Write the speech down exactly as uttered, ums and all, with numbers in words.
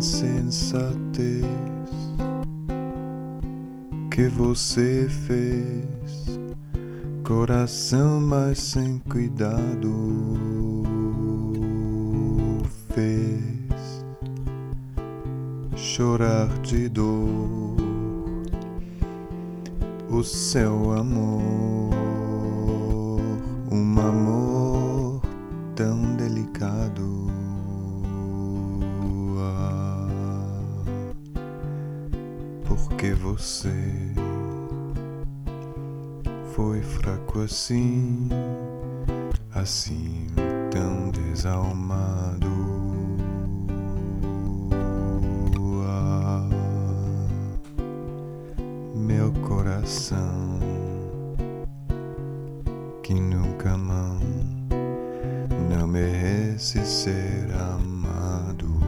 insensatez que você fez, coração, mas sem cuidado fez chorar de dor o seu amor, um amor tão delicado. Ah, porque você foi fraco assim, assim tão desalmado. Ah, meu coração que nunca amou, não merece ser amado.